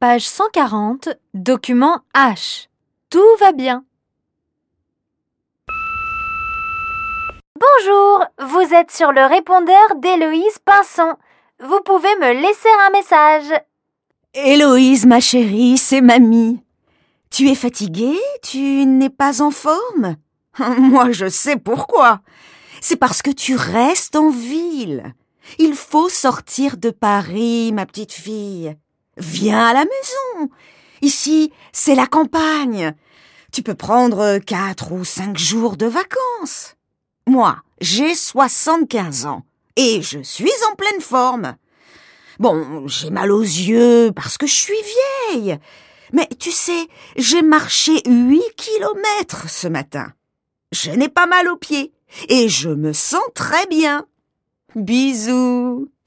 Page 140, document H. Tout va bien. Bonjour, vous êtes sur le répondeur d'Héloïse Pinson. Vous pouvez me laisser un message. Héloïse, ma chérie, c'est mamie. Tu es fatiguée? Tu n'es pas en forme? Moi, je sais pourquoi. C'est parce que tu restes en ville. Il faut sortir de Paris, ma petite fille. Viens à la maison. Ici, c'est la campagne. Tu peux prendre 4 ou 5 jours de vacances. Moi, j'ai 75 ans et je suis en pleine forme. Bon, j'ai mal aux yeux parce que je suis vieille. Mais tu sais, j'ai marché 8 kilomètres ce matin. Je n'ai pas mal aux pieds et je me sens très bien. Bisous.